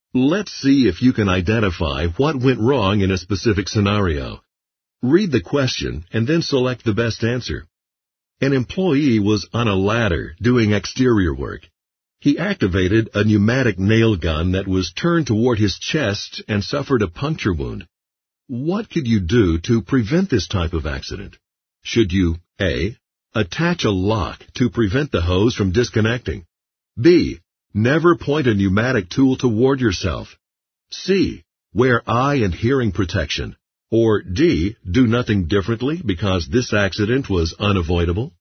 Let's see if you can identify what went wrong in a specific scenario. Read the question and then select the best answer. An employee was on a ladder doing exterior work. He activated a pneumatic nail gun that was turned toward his chest and suffered a puncture wound. What could you do to prevent this type of accident? Should you A. Attach a lock to prevent the hose from disconnecting? B. Never point a pneumatic tool toward yourself? C. Wear eye and hearing protection? Or D. Do nothing differently because this accident was unavoidable?